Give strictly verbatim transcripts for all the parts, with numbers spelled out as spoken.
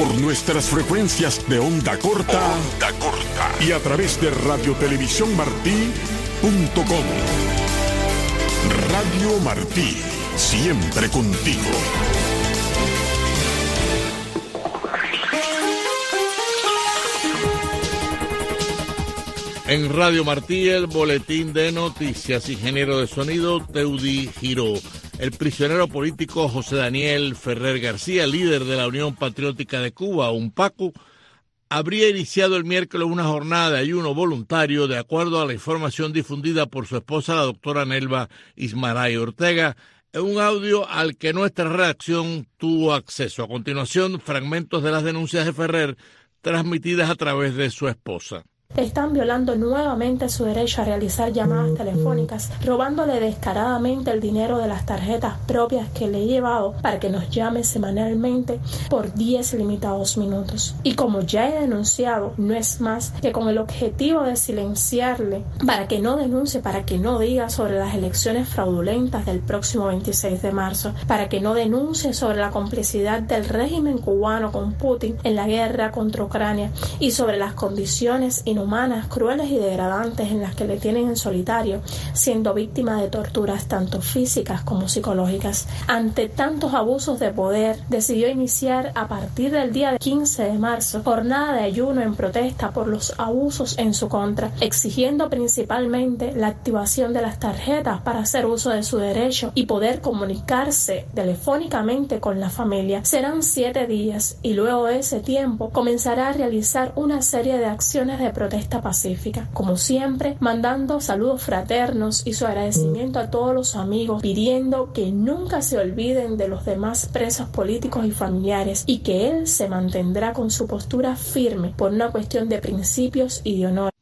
por nuestras frecuencias de onda corta, onda corta y a través de radio televisión martí punto com. Radio Martí, siempre contigo. En Radio Martí, el boletín de noticias. Ingeniero de sonido, Teudi Giró. El prisionero político José Daniel Ferrer García, líder de la Unión Patriótica de Cuba, UNPACU, habría iniciado el miércoles una jornada de ayuno voluntario, de acuerdo a la información difundida por su esposa, la doctora Nelva Ismaray Ortega, en un audio al que nuestra redacción tuvo acceso. A continuación, fragmentos de las denuncias de Ferrer transmitidas a través de su esposa. Están violando nuevamente su derecho a realizar llamadas telefónicas, robándole descaradamente el dinero de las tarjetas propias que le he llevado para que nos llame semanalmente por diez limitados minutos. Y como ya he denunciado, no es más que con el objetivo de silenciarle para que no denuncie, para que no diga sobre las elecciones fraudulentas del próximo veintiséis de marzo, para que no denuncie sobre la complicidad del régimen cubano con Putin en la guerra contra Ucrania y sobre las condiciones inhumanas humanas, crueles y degradantes en las que le tienen en solitario, siendo víctima de torturas tanto físicas como psicológicas. Ante tantos abusos de poder, decidió iniciar a partir del día quince de marzo jornada de ayuno en protesta por los abusos en su contra, exigiendo principalmente la activación de las tarjetas para hacer uso de su derecho y poder comunicarse telefónicamente con la familia. Serán siete días y luego de ese tiempo comenzará a realizar una serie de acciones de protesta Protesta pacífica, como siempre, mandando saludos fraternos y su agradecimiento a todos los amigos, pidiendo que nunca se olviden de los demás presos políticos y familiares y que él se mantendrá con su postura firme por una cuestión de principios y de honor.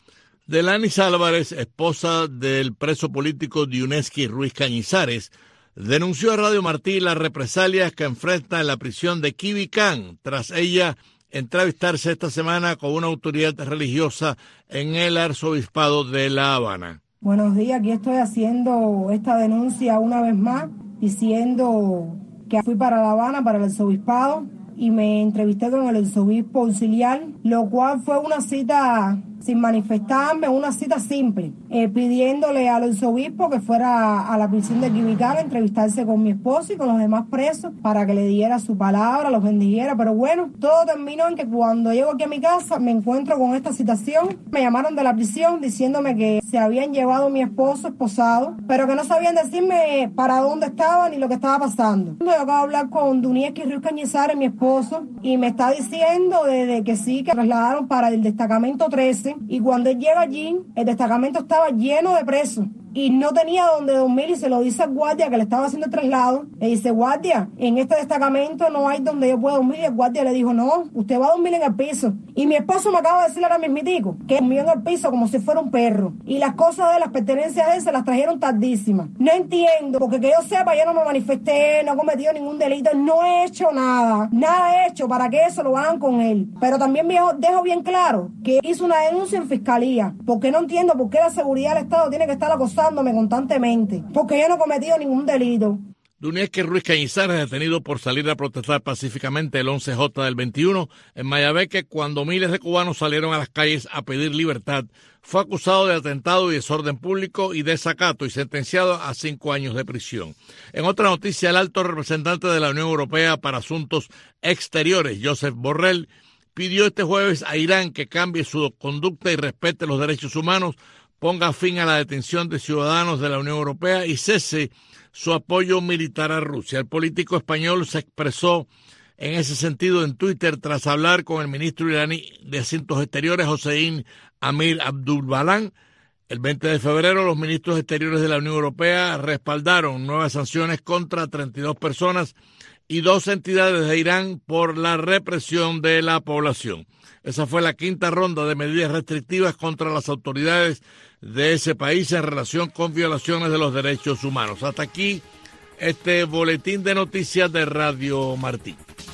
Delanis Álvarez, esposa del preso político Diuneski Ruiz Cañizares, denunció a Radio Martí las represalias que enfrenta en la prisión de Quibicán tras ella entrevistarse esta semana con una autoridad religiosa en el arzobispado de La Habana. Buenos días, aquí estoy haciendo esta denuncia una vez más, diciendo que fui para La Habana, para el arzobispado, y me entrevisté con el arzobispo auxiliar, lo cual fue una cita sin manifestarme, una cita simple, eh, pidiéndole al arzobispo que fuera a la prisión de Quibicán a entrevistarse con mi esposo y con los demás presos para que le diera su palabra, los bendijera. Pero bueno, todo terminó en que cuando llego aquí a mi casa me encuentro con esta situación. Me llamaron de la prisión diciéndome que se habían llevado a mi esposo esposado, pero que no sabían decirme para dónde estaba ni lo que estaba pasando. Yo acabo de hablar con Diuneski Ruiz Cañizares, mi esposo, y me está diciendo de, de que sí, que trasladaron para el destacamento trece. Y cuando él llega allí, el destacamento estaba lleno de presos y no tenía donde dormir, y se lo dice al guardia que le estaba haciendo el traslado. Le dice: guardia, en este destacamento no hay donde yo pueda dormir. Y el guardia le dijo: no, usted va a dormir en el piso. Y mi esposo me acaba de decir ahora mismitico que durmió en el piso como si fuera un perro. Y las cosas de las pertenencias de él se las trajeron tardísimas. No entiendo, porque que yo sepa, yo no me manifesté, no he cometido ningún delito, no he hecho nada. Nada he hecho para que eso lo hagan con él. Pero también dejo bien claro que hizo una denuncia en fiscalía, porque no entiendo por qué la seguridad del Estado tiene que estar acosando constantemente, porque yo no he cometido ningún delito. Diuneski Ruiz Cañizares, detenido por salir a protestar pacíficamente el once J del veintiuno en Mayabeque, cuando miles de cubanos salieron a las calles a pedir libertad, fue acusado de atentado y desorden público y desacato y sentenciado a cinco años de prisión. En otra noticia, el alto representante de la Unión Europea para Asuntos Exteriores, Josep Borrell, pidió este jueves a Irán que cambie su conducta y respete los derechos humanos, ponga fin a la detención de ciudadanos de la Unión Europea y cese su apoyo militar a Rusia. El político español se expresó en ese sentido en Twitter tras hablar con el ministro iraní de Asuntos Exteriores, Hossein Amir Abdulbalan. El veinte de febrero, los ministros exteriores de la Unión Europea respaldaron nuevas sanciones contra treinta y dos personas y dos entidades de Irán por la represión de la población. Esa fue la quinta ronda de medidas restrictivas contra las autoridades de ese país en relación con violaciones de los derechos humanos. Hasta aquí este boletín de noticias de Radio Martí.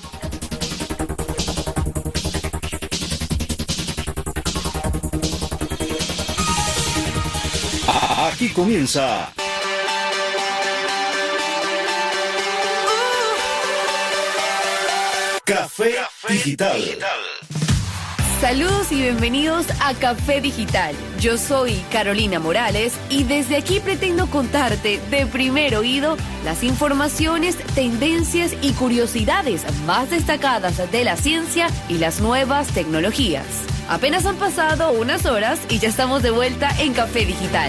Aquí comienza Café Digital. Saludos y bienvenidos a Café Digital. Yo soy Carolina Morales y desde aquí pretendo contarte de primer oído las informaciones, tendencias y curiosidades más destacadas de la ciencia y las nuevas tecnologías. Apenas han pasado unas horas y ya estamos de vuelta en Café Digital.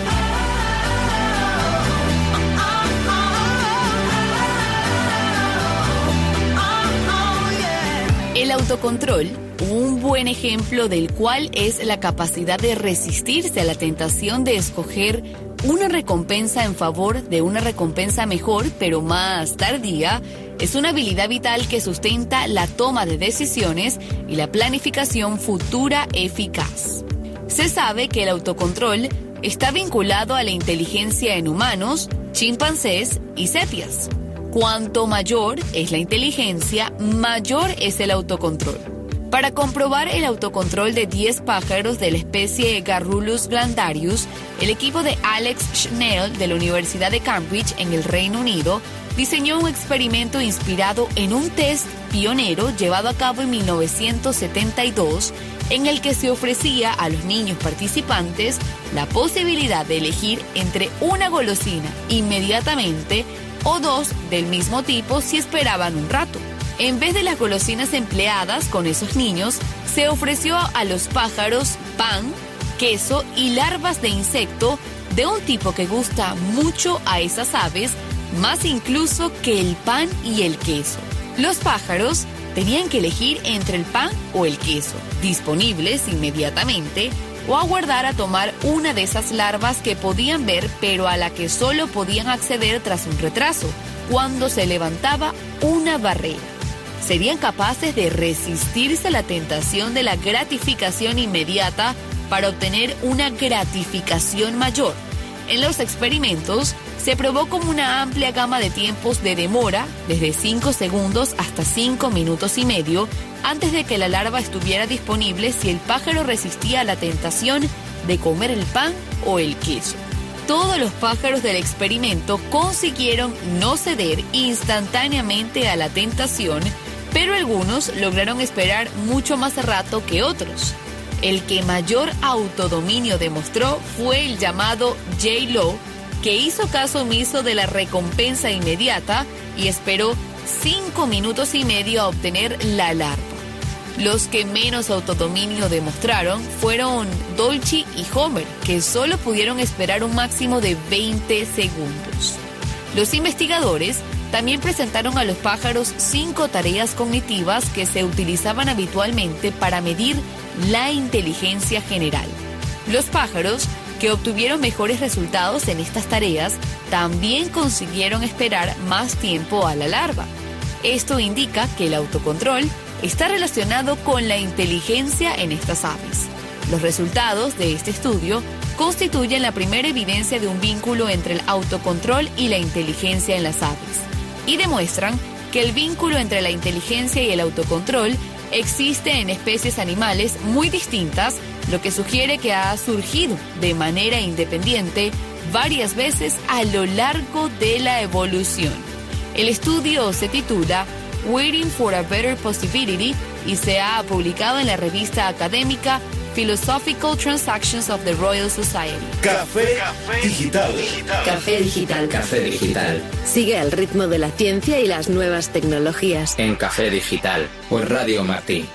El autocontrol, un buen ejemplo del cual es la capacidad de resistirse a la tentación de escoger una recompensa en favor de una recompensa mejor pero más tardía, es una habilidad vital que sustenta la toma de decisiones y la planificación futura eficaz. Se sabe que el autocontrol está vinculado a la inteligencia en humanos, chimpancés y sepias. Cuanto mayor es la inteligencia, mayor es el autocontrol. Para comprobar el autocontrol de diez pájaros de la especie Garrulus glandarius, el equipo de Alex Schnell de la Universidad de Cambridge en el Reino Unido diseñó un experimento inspirado en un test pionero llevado a cabo en mil novecientos setenta y dos, en el que se ofrecía a los niños participantes la posibilidad de elegir entre una golosina inmediatamente o dos del mismo tipo si esperaban un rato. En vez de las golosinas empleadas con esos niños, se ofreció a los pájaros pan, queso y larvas de insecto de un tipo que gusta mucho a esas aves, más incluso que el pan y el queso. Los pájaros tenían que elegir entre el pan o el queso, disponibles inmediatamente, o aguardar a tomar una de esas larvas que podían ver pero a la que solo podían acceder tras un retraso, cuando se levantaba una barrera. Serían capaces de resistirse a la tentación de la gratificación inmediata para obtener una gratificación mayor. En los experimentos se probó como una amplia gama de tiempos de demora, desde cinco segundos hasta cinco minutos y medio, antes de que la larva estuviera disponible si el pájaro resistía a la tentación de comer el pan o el queso. Todos los pájaros del experimento consiguieron no ceder instantáneamente a la tentación, pero algunos lograron esperar mucho más rato que otros. El que mayor autodominio demostró fue el llamado J-Lo, que hizo caso omiso de la recompensa inmediata y esperó cinco minutos y medio a obtener la larva. Los que menos autodominio demostraron fueron Dolce y Homer, que solo pudieron esperar un máximo de veinte segundos. Los investigadores también presentaron a los pájaros cinco tareas cognitivas que se utilizaban habitualmente para medir la inteligencia general. Los pájaros que obtuvieron mejores resultados en estas tareas también consiguieron esperar más tiempo a la larva. Esto indica que el autocontrol está relacionado con la inteligencia en estas aves. Los resultados de este estudio constituyen la primera evidencia de un vínculo entre el autocontrol y la inteligencia en las aves, y demuestran que el vínculo entre la inteligencia y el autocontrol existe en especies animales muy distintas, lo que sugiere que ha surgido de manera independiente varias veces a lo largo de la evolución. El estudio se titula Waiting for a Better Possibility y se ha publicado en la revista académica Philosophical Transactions of the Royal Society. Café Digital. Café Digital. Café Digital. Sigue el ritmo de la ciencia y las nuevas tecnologías. En Café Digital, por Radio Martí.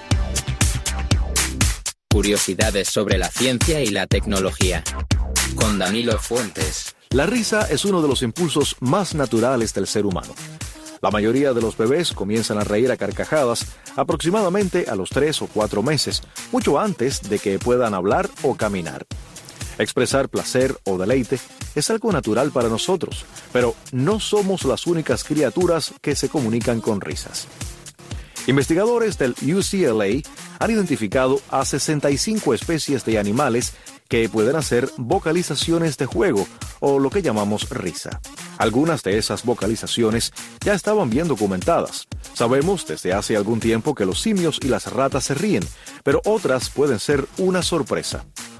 Curiosidades sobre la ciencia y la tecnología. Con Danilo Fuentes. La risa es uno de los impulsos más naturales del ser humano. La mayoría de los bebés comienzan a reír a carcajadas aproximadamente a los tres o cuatro meses, mucho antes de que puedan hablar o caminar. Expresar placer o deleite es algo natural para nosotros, pero no somos las únicas criaturas que se comunican con risas. Investigadores del U C L A han identificado a sesenta y cinco especies de animales que pueden hacer vocalizaciones de juego, o lo que llamamos risa. Algunas de esas vocalizaciones ya estaban bien documentadas. Sabemos desde hace algún tiempo que los simios y las ratas se ríen, pero otras pueden ser una sorpresa.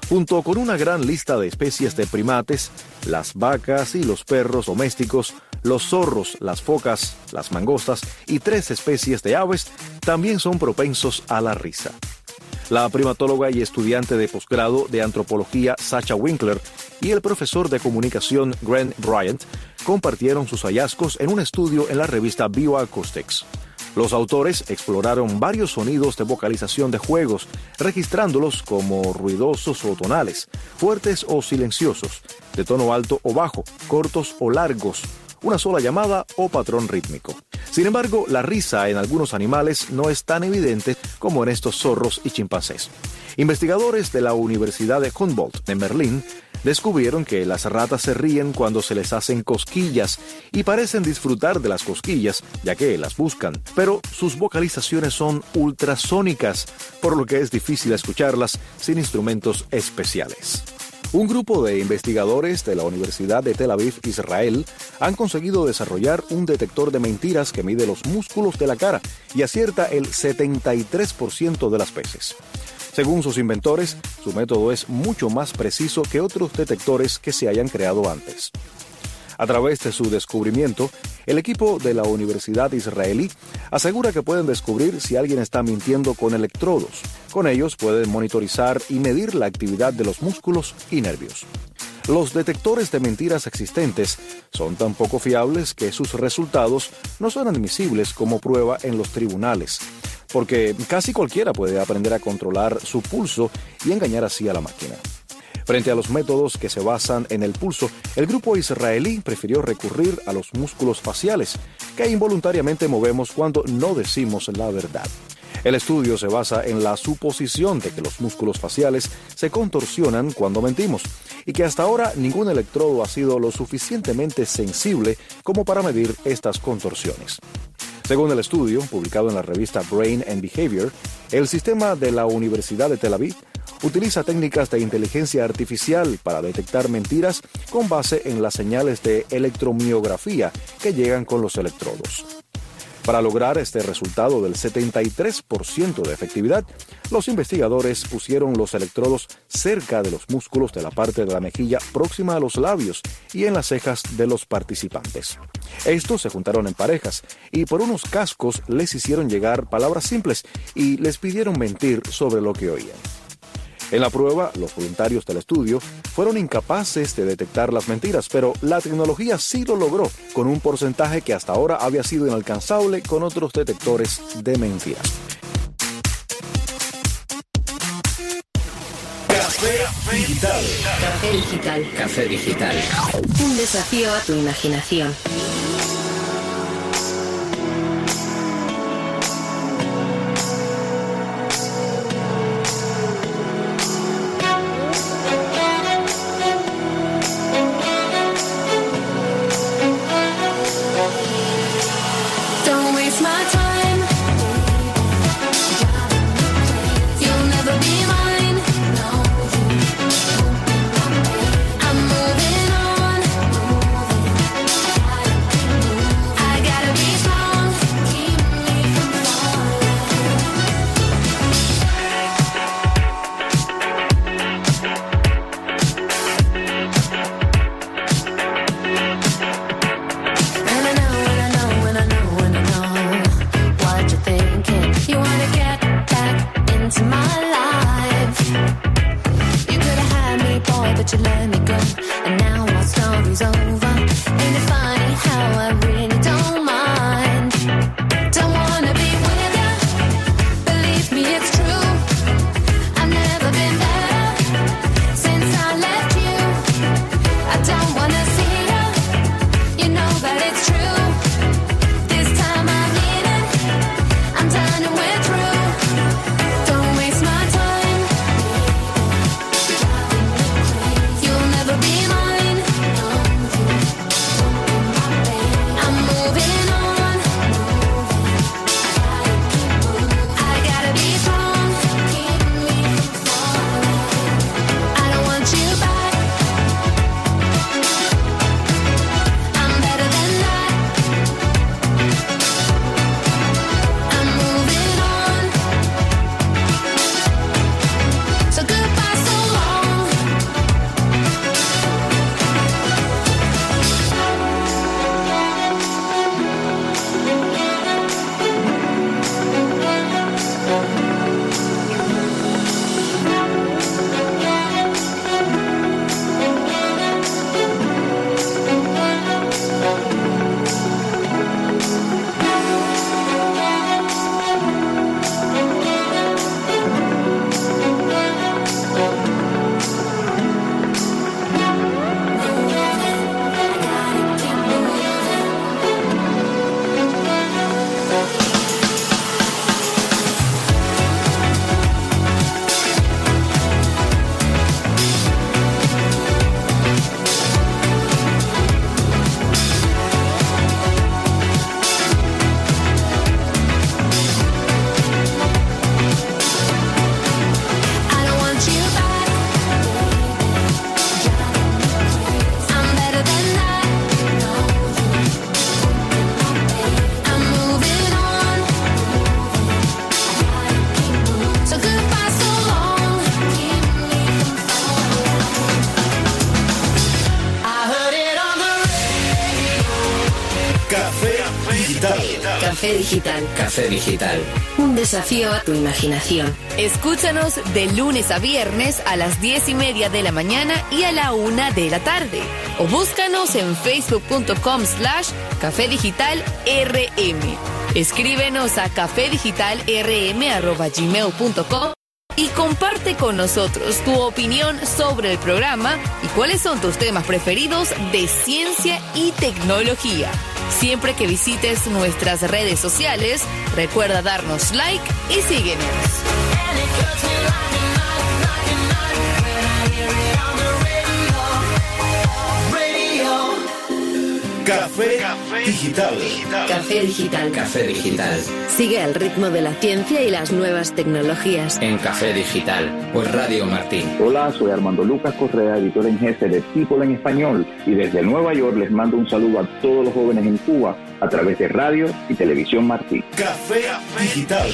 Junto con una gran lista de especies de primates, las vacas y los perros domésticos, los zorros, las focas, las mangostas y tres especies de aves también son propensos a la risa. La primatóloga y estudiante de posgrado de antropología Sacha Winkler y el profesor de comunicación Grant Bryant compartieron sus hallazgos en un estudio en la revista Bioacoustics. Los autores exploraron varios sonidos de vocalización de juegos, registrándolos como ruidosos o tonales, fuertes o silenciosos, de tono alto o bajo, cortos o largos, una sola llamada o patrón rítmico. Sin embargo, la risa en algunos animales no es tan evidente como en estos zorros y chimpancés. Investigadores de la Universidad de Humboldt de Berlín descubrieron que las ratas se ríen cuando se les hacen cosquillas y parecen disfrutar de las cosquillas, ya que las buscan, pero sus vocalizaciones son ultrasónicas, por lo que es difícil escucharlas sin instrumentos especiales. Un grupo de investigadores de la Universidad de Tel Aviv, Israel, han conseguido desarrollar un detector de mentiras que mide los músculos de la cara y acierta el setenta y tres por ciento de las veces. Según sus inventores, su método es mucho más preciso que otros detectores que se hayan creado antes. A través de su descubrimiento, el equipo de la Universidad Israelí asegura que pueden descubrir si alguien está mintiendo con electrodos. Con ellos pueden monitorizar y medir la actividad de los músculos y nervios. Los detectores de mentiras existentes son tan poco fiables que sus resultados no son admisibles como prueba en los tribunales, porque casi cualquiera puede aprender a controlar su pulso y engañar así a la máquina. Frente a los métodos que se basan en el pulso, el grupo israelí prefirió recurrir a los músculos faciales, que involuntariamente movemos cuando no decimos la verdad. El estudio se basa en la suposición de que los músculos faciales se contorsionan cuando mentimos, y que hasta ahora ningún electrodo ha sido lo suficientemente sensible como para medir estas contorsiones. Según el estudio, publicado en la revista Brain and Behavior, el sistema de la Universidad de Tel Aviv utiliza técnicas de inteligencia artificial para detectar mentiras con base en las señales de electromiografía que llegan con los electrodos. Para lograr este resultado del setenta y tres por ciento de efectividad, los investigadores pusieron los electrodos cerca de los músculos de la parte de la mejilla próxima a los labios y en las cejas de los participantes. Estos se juntaron en parejas y por unos cascos les hicieron llegar palabras simples y les pidieron mentir sobre lo que oían. En la prueba, los voluntarios del estudio fueron incapaces de detectar las mentiras, pero la tecnología sí lo logró, con un porcentaje que hasta ahora había sido inalcanzable con otros detectores de mentiras. Café Digital. Café Digital. Café Digital. Un desafío a tu imaginación. I'm moving on. Café Digital. Café Digital. Un desafío a tu imaginación. Escúchanos de lunes a viernes a las diez y media de la mañana y a la una de la tarde. O búscanos en facebook.com slash Café Digital RM. Escríbenos a cafedigitalrm arroba gmail punto com y comparte con nosotros tu opinión sobre el programa y cuáles son tus temas preferidos de ciencia y tecnología. Siempre que visites nuestras redes sociales, recuerda darnos like y síguenos. Café, Café Digital. Café Digital. Café Digital. Sigue al ritmo de la ciencia y las nuevas tecnologías. En Café Digital, por Radio Martín. Hola, soy Armando Lucas Correa, editor en jefe de People en Español, y desde Nueva York les mando un saludo a todos los jóvenes en Cuba a través de Radio y Televisión Martí. Café Digital.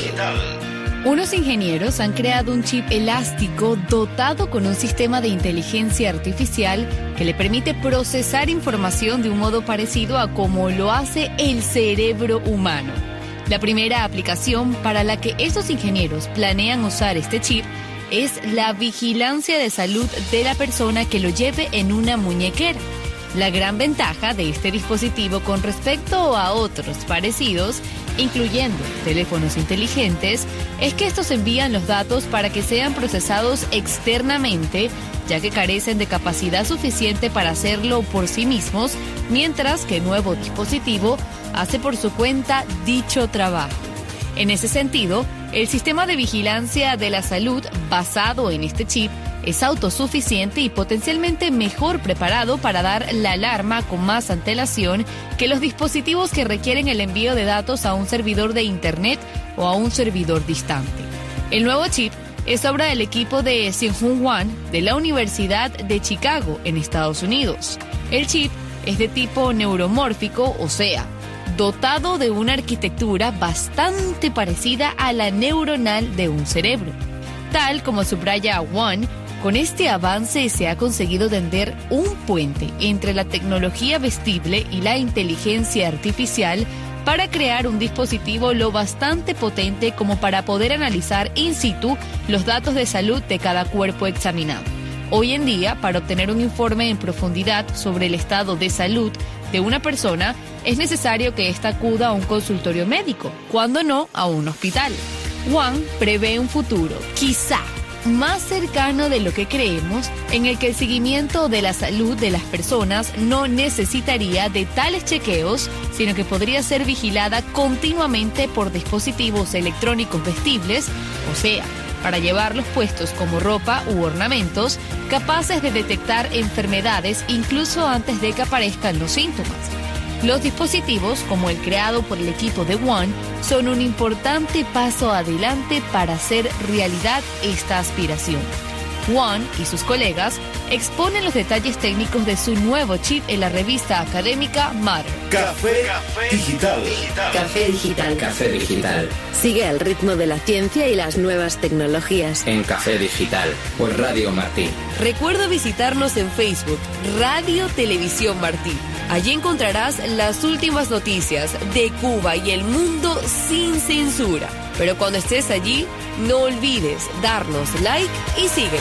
Unos ingenieros han creado un chip elástico dotado con un sistema de inteligencia artificial que le permite procesar información de un modo parecido a como lo hace el cerebro humano. La primera aplicación para la que estos ingenieros planean usar este chip es la vigilancia de salud de la persona que lo lleve en una muñequera. La gran ventaja de este dispositivo con respecto a otros parecidos, incluyendo teléfonos inteligentes, es que estos envían los datos para que sean procesados externamente, ya que carecen de capacidad suficiente para hacerlo por sí mismos, mientras que el nuevo dispositivo hace por su cuenta dicho trabajo. En ese sentido, el sistema de vigilancia de la salud basado en este chip es autosuficiente y potencialmente mejor preparado para dar la alarma con más antelación que los dispositivos que requieren el envío de datos a un servidor de Internet o a un servidor distante. El nuevo chip es obra del equipo de Seung-Hoon Hwang de la Universidad de Chicago, en Estados Unidos. El chip es de tipo neuromórfico, o sea, dotado de una arquitectura bastante parecida a la neuronal de un cerebro. Tal como subraya Hwang, con este avance se ha conseguido tender un puente entre la tecnología vestible y la inteligencia artificial para crear un dispositivo lo bastante potente como para poder analizar in situ los datos de salud de cada cuerpo examinado. Hoy en día, para obtener un informe en profundidad sobre el estado de salud de una persona, es necesario que ésta acuda a un consultorio médico, cuando no a un hospital. Hwang prevé un futuro, quizá más cercano de lo que creemos, en el que el seguimiento de la salud de las personas no necesitaría de tales chequeos, sino que podría ser vigilada continuamente por dispositivos electrónicos vestibles, o sea, para llevarlos puestos como ropa u ornamentos, capaces de detectar enfermedades incluso antes de que aparezcan los síntomas. Los dispositivos, como el creado por el equipo de Hwang, son un importante paso adelante para hacer realidad esta aspiración. Hwang y sus colegas exponen los detalles técnicos de su nuevo chip en la revista académica Matter. Café, Café Digital. Café Digital. Café Digital. Sigue al ritmo de la ciencia y las nuevas tecnologías. En Café Digital, por Radio Martí. Recuerda visitarnos en Facebook, Radio Televisión Martí. Allí encontrarás las últimas noticias de Cuba y el mundo sin censura. Pero cuando estés allí, no olvides darnos like y síguenos.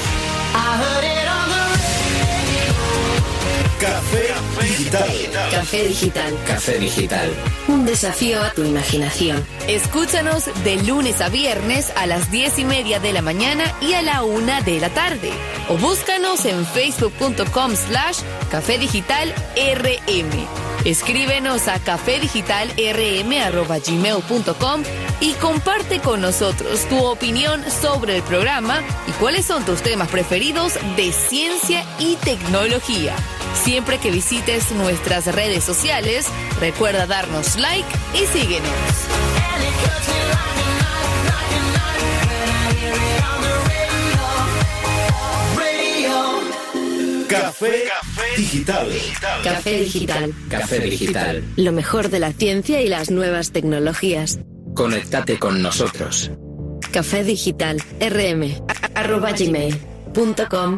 Café Digital. Café Digital. Café Digital. Un desafío a tu imaginación. Escúchanos de lunes a viernes a las diez y media de la mañana y a la una de la tarde. O búscanos en facebook.com slash Café Digital RM. Escríbenos a cafedigitalrm arroba gmail punto com y comparte con nosotros tu opinión sobre el programa y cuáles son tus temas preferidos de ciencia y tecnología. Siempre que visites nuestras redes sociales, recuerda darnos like y síguenos. Café Digital. Café Digital. Café Digital. Lo mejor de la ciencia y las nuevas tecnologías. Conéctate con nosotros. Café Digital. rm arroba gmail punto com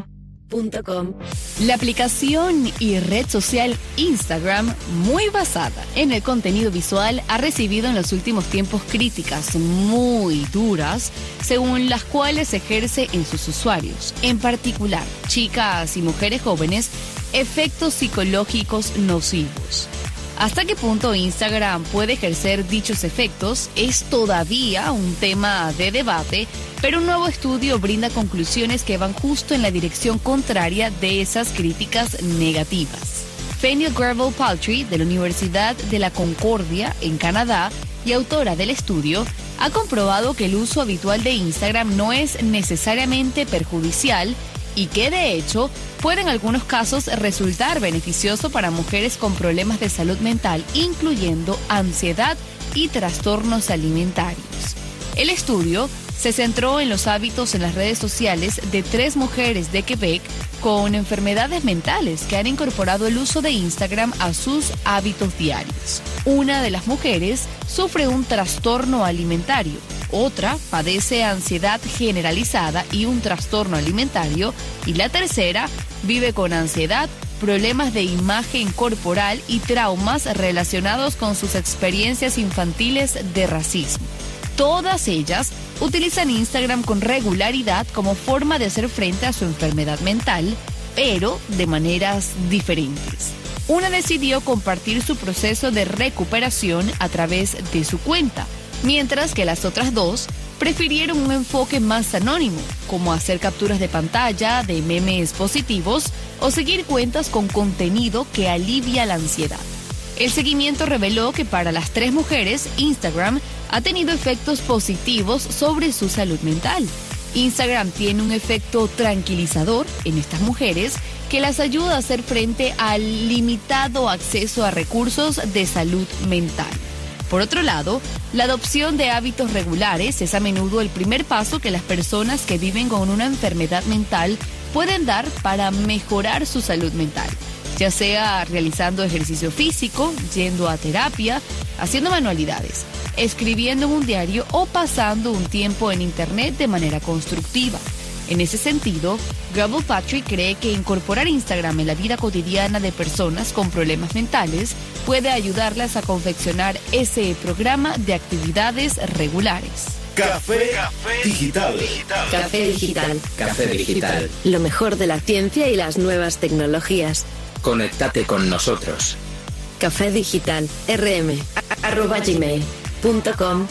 punto com. La aplicación y red social Instagram, muy basada en el contenido visual, ha recibido en los últimos tiempos críticas muy duras, según las cuales ejerce en sus usuarios, en particular chicas y mujeres jóvenes, efectos psicológicos nocivos. ¿Hasta qué punto Instagram puede ejercer dichos efectos? Es todavía un tema de debate, pero un nuevo estudio brinda conclusiones que van justo en la dirección contraria de esas críticas negativas. Fanny Gravel Paltry, de la Universidad de la Concordia, en Canadá, y autora del estudio, ha comprobado que el uso habitual de Instagram no es necesariamente perjudicial y que, de hecho, puede en algunos casos resultar beneficioso para mujeres con problemas de salud mental, incluyendo ansiedad y trastornos alimentarios. El estudio se centró en los hábitos en las redes sociales de tres mujeres de Quebec con enfermedades mentales que han incorporado el uso de Instagram a sus hábitos diarios. Una de las mujeres sufre un trastorno alimentario, otra padece ansiedad generalizada y un trastorno alimentario, y la tercera vive con ansiedad, problemas de imagen corporal y traumas relacionados con sus experiencias infantiles de racismo. Todas ellas utilizan Instagram con regularidad como forma de hacer frente a su enfermedad mental, pero de maneras diferentes. Una decidió compartir su proceso de recuperación a través de su cuenta, mientras que las otras dos prefirieron un enfoque más anónimo, como hacer capturas de pantalla de memes positivos o seguir cuentas con contenido que alivia la ansiedad. El seguimiento reveló que para las tres mujeres, Instagram ha tenido efectos positivos sobre su salud mental. Instagram tiene un efecto tranquilizador en estas mujeres que las ayuda a hacer frente al limitado acceso a recursos de salud mental. Por otro lado, la adopción de hábitos regulares es a menudo el primer paso que las personas que viven con una enfermedad mental pueden dar para mejorar su salud mental, ya sea realizando ejercicio físico, yendo a terapia, haciendo manualidades, escribiendo en un diario o pasando un tiempo en Internet de manera constructiva. En ese sentido, Gravel Paltry cree que incorporar Instagram en la vida cotidiana de personas con problemas mentales puede ayudarlas a confeccionar ese programa de actividades regulares. Café, Café Digital. Café Digital. Café Digital. Lo mejor de la ciencia y las nuevas tecnologías. Conéctate con nosotros. Café Digital, rm, arroba gmail punto com.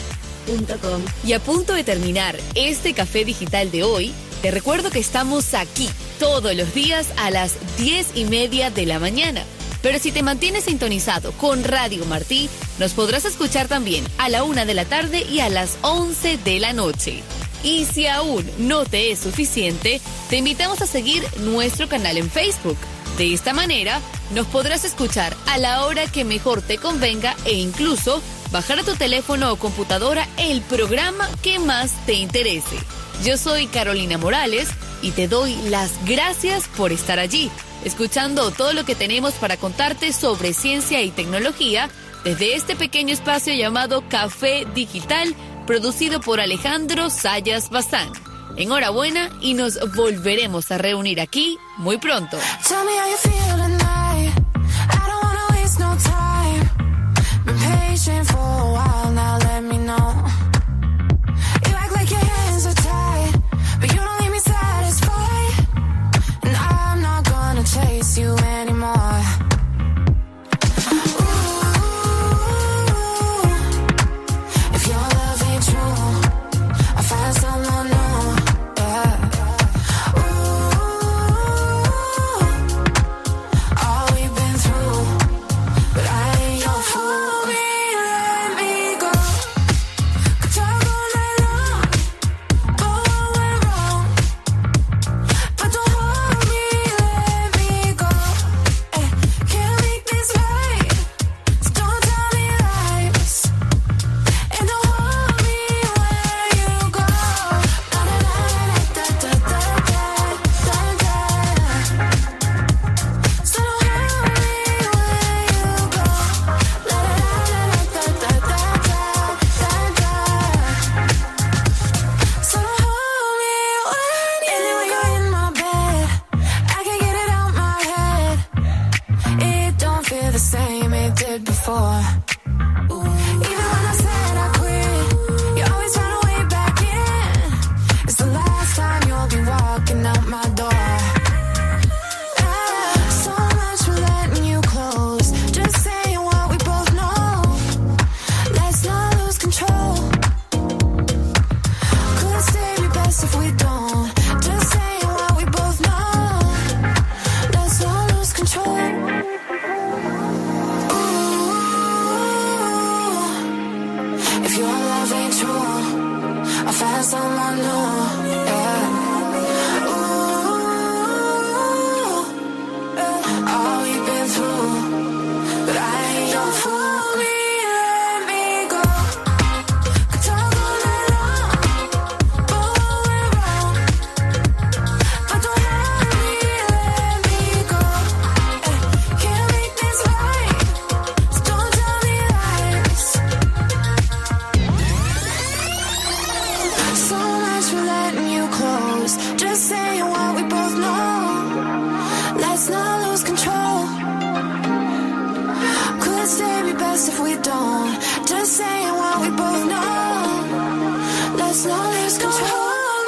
Y a punto de terminar este Café Digital de hoy, te recuerdo que estamos aquí todos los días a las diez y media de la mañana. Pero si te mantienes sintonizado con Radio Martí, nos podrás escuchar también a la una de la tarde y a las once de la noche. Y si aún no te es suficiente, te invitamos a seguir nuestro canal en Facebook. De esta manera, nos podrás escuchar a la hora que mejor te convenga e incluso bajar a tu teléfono o computadora el programa que más te interese. Yo soy Carolina Morales y te doy las gracias por estar allí, escuchando todo lo que tenemos para contarte sobre ciencia y tecnología desde este pequeño espacio llamado Café Digital, producido por Alejandro Sayas Bazán. Enhorabuena y nos volveremos a reunir aquí muy pronto. Chase you anymore. Ooh, if your love ain't true, I'll find someone new. Yeah. Ooh, find someone new, yeah. Ooh, yeah. All we've been through, but I ain't your fool. If we don't, just saying what we both know. Let's not lose control.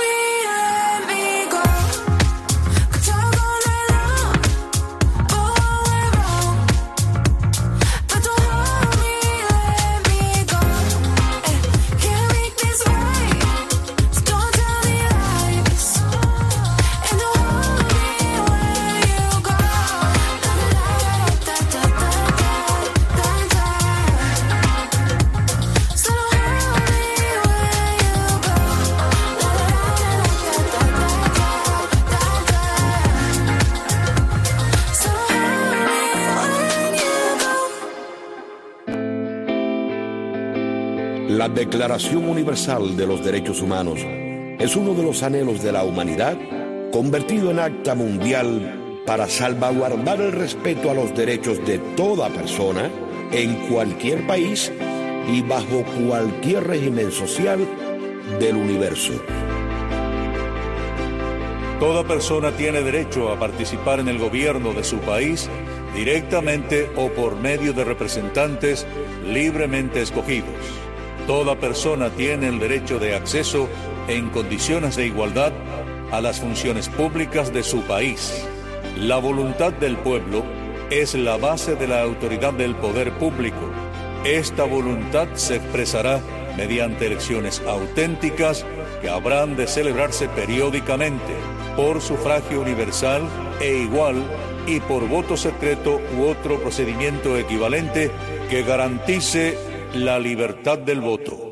La Declaración Universal de los Derechos Humanos es uno de los anhelos de la humanidad convertido en acta mundial para salvaguardar el respeto a los derechos de toda persona en cualquier país y bajo cualquier régimen social del universo. Toda persona tiene derecho a participar en el gobierno de su país directamente o por medio de representantes libremente escogidos. Toda persona tiene el derecho de acceso en condiciones de igualdad a las funciones públicas de su país. La voluntad del pueblo es la base de la autoridad del poder público. Esta voluntad se expresará mediante elecciones auténticas que habrán de celebrarse periódicamente por sufragio universal e igual y por voto secreto u otro procedimiento equivalente que garantice la libertad del voto.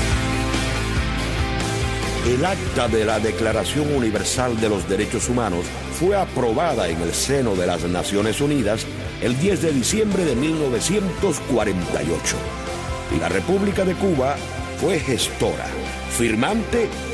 El acta de la Declaración Universal de los Derechos Humanos fue aprobada en el seno de las Naciones Unidas el diez de diciembre de mil novecientos cuarenta y ocho. Y la República de Cuba fue gestora, firmante